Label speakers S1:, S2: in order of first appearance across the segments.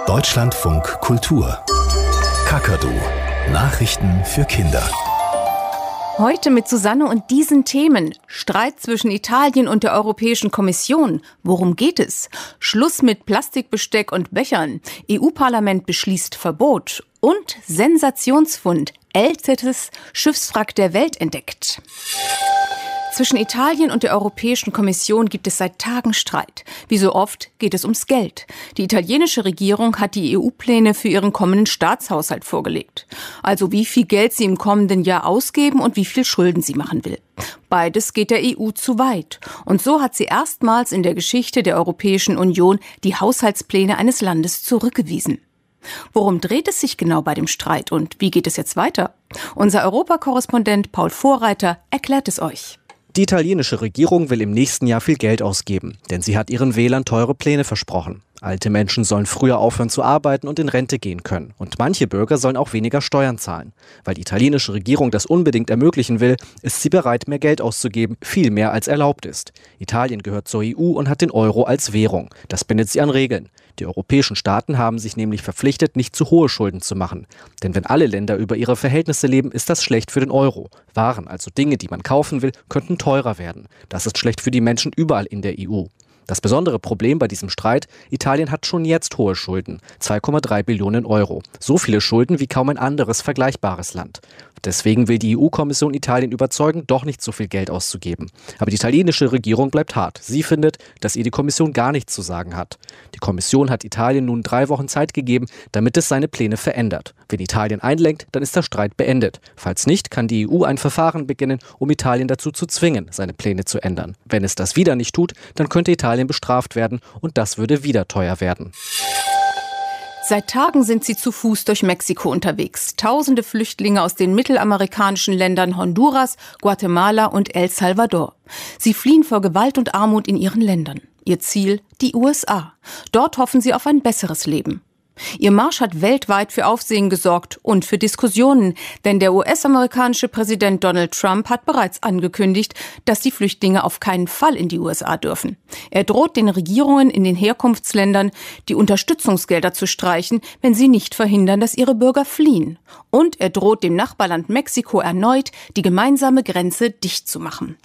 S1: Deutschlandfunk Kultur. Kakadu. Nachrichten für Kinder.
S2: Heute mit Susanne und diesen Themen. Streit zwischen Italien und der Europäischen Kommission. Worum geht es? Schluss mit Plastikbesteck und Bechern. EU-Parlament beschließt Verbot. Und Sensationsfund. Ältestes Schiffswrack der Welt entdeckt. Zwischen Italien und der Europäischen Kommission gibt es seit Tagen Streit. Wie so oft geht es ums Geld. Die italienische Regierung hat die EU-Pläne für ihren kommenden Staatshaushalt vorgelegt. Also wie viel Geld sie im kommenden Jahr ausgeben und wie viel Schulden sie machen will. Beides geht der EU zu weit. Und so hat sie erstmals in der Geschichte der Europäischen Union die Haushaltspläne eines Landes zurückgewiesen. Worum dreht es sich genau bei dem Streit und wie geht es jetzt weiter? Unser Europakorrespondent Paul Vorreiter erklärt es euch.
S3: Die italienische Regierung will im nächsten Jahr viel Geld ausgeben, denn sie hat ihren Wählern teure Pläne versprochen. Alte Menschen sollen früher aufhören zu arbeiten und in Rente gehen können. Und manche Bürger sollen auch weniger Steuern zahlen. Weil die italienische Regierung das unbedingt ermöglichen will, ist sie bereit, mehr Geld auszugeben, viel mehr als erlaubt ist. Italien gehört zur EU und hat den Euro als Währung. Das bindet sie an Regeln. Die europäischen Staaten haben sich nämlich verpflichtet, nicht zu hohe Schulden zu machen. Denn wenn alle Länder über ihre Verhältnisse leben, ist das schlecht für den Euro. Waren, also Dinge, die man kaufen will, könnten teurer werden. Das ist schlecht für die Menschen überall in der EU. Das besondere Problem bei diesem Streit: Italien hat schon jetzt hohe Schulden, 2,3 Billionen Euro. So viele Schulden wie kaum ein anderes vergleichbares Land. Deswegen will die EU-Kommission Italien überzeugen, doch nicht so viel Geld auszugeben. Aber die italienische Regierung bleibt hart. Sie findet, dass ihr die Kommission gar nichts zu sagen hat. Die Kommission hat Italien nun 3 Wochen Zeit gegeben, damit es seine Pläne verändert. Wenn Italien einlenkt, dann ist der Streit beendet. Falls nicht, kann die EU ein Verfahren beginnen, um Italien dazu zu zwingen, seine Pläne zu ändern. Wenn es das wieder nicht tut, dann könnte Italien bestraft werden und das würde wieder teuer werden.
S2: Seit Tagen sind sie zu Fuß durch Mexiko unterwegs. Tausende Flüchtlinge aus den mittelamerikanischen Ländern Honduras, Guatemala und El Salvador. Sie fliehen vor Gewalt und Armut in ihren Ländern. Ihr Ziel: die USA. Dort hoffen sie auf ein besseres Leben. Ihr Marsch hat weltweit für Aufsehen gesorgt und für Diskussionen, denn der US-amerikanische Präsident Donald Trump hat bereits angekündigt, dass die Flüchtlinge auf keinen Fall in die USA dürfen. Er droht den Regierungen in den Herkunftsländern, die Unterstützungsgelder zu streichen, wenn sie nicht verhindern, dass ihre Bürger fliehen. Und er droht dem Nachbarland Mexiko erneut, die gemeinsame Grenze dicht zu machen.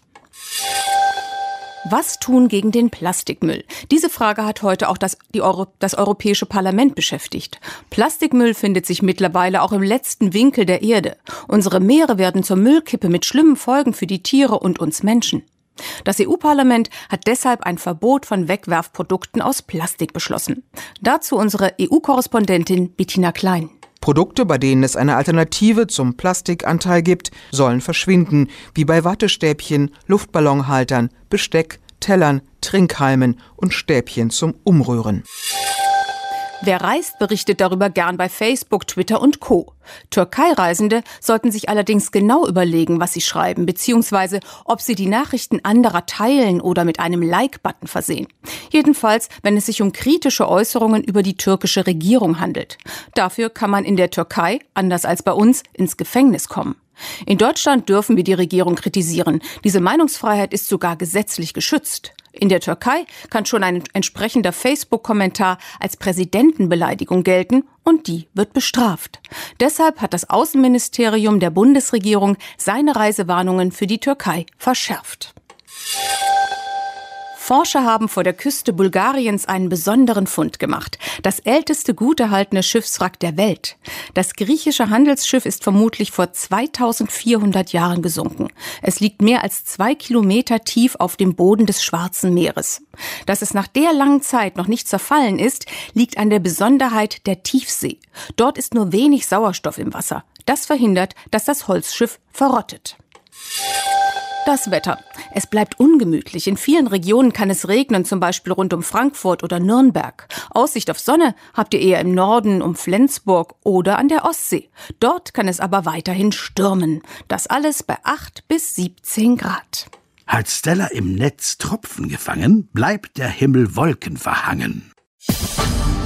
S2: Was tun gegen den Plastikmüll? Diese Frage hat heute auch das Europäische Parlament beschäftigt. Plastikmüll findet sich mittlerweile auch im letzten Winkel der Erde. Unsere Meere werden zur Müllkippe mit schlimmen Folgen für die Tiere und uns Menschen. Das EU-Parlament hat deshalb ein Verbot von Wegwerfprodukten aus Plastik beschlossen. Dazu unsere EU-Korrespondentin Bettina Klein.
S4: Produkte, bei denen es eine Alternative zum Plastikanteil gibt, sollen verschwinden, wie bei Wattestäbchen, Luftballonhaltern, Besteck, Tellern, Trinkhalmen und Stäbchen zum Umrühren.
S2: Wer reist, berichtet darüber gern bei Facebook, Twitter und Co. Türkei-Reisende sollten sich allerdings genau überlegen, was sie schreiben, beziehungsweise ob sie die Nachrichten anderer teilen oder mit einem Like-Button versehen. Jedenfalls, wenn es sich um kritische Äußerungen über die türkische Regierung handelt. Dafür kann man in der Türkei, anders als bei uns, ins Gefängnis kommen. In Deutschland dürfen wir die Regierung kritisieren. Diese Meinungsfreiheit ist sogar gesetzlich geschützt. In der Türkei kann schon ein entsprechender Facebook-Kommentar als Präsidentenbeleidigung gelten und die wird bestraft. Deshalb hat das Außenministerium der Bundesregierung seine Reisewarnungen für die Türkei verschärft. Forscher haben vor der Küste Bulgariens einen besonderen Fund gemacht. Das älteste gut erhaltene Schiffswrack der Welt. Das griechische Handelsschiff ist vermutlich vor 2400 Jahren gesunken. Es liegt mehr als 2 Kilometer tief auf dem Boden des Schwarzen Meeres. Dass es nach der langen Zeit noch nicht zerfallen ist, liegt an der Besonderheit der Tiefsee. Dort ist nur wenig Sauerstoff im Wasser. Das verhindert, dass das Holzschiff verrottet. Das Wetter. Es bleibt ungemütlich. In vielen Regionen kann es regnen, zum Beispiel rund um Frankfurt oder Nürnberg. Aussicht auf Sonne habt ihr eher im Norden um Flensburg oder an der Ostsee. Dort kann es aber weiterhin stürmen. Das alles bei 8 bis 17 Grad.
S5: Hat Stella im Netz Tropfen gefangen, bleibt der Himmel wolkenverhangen.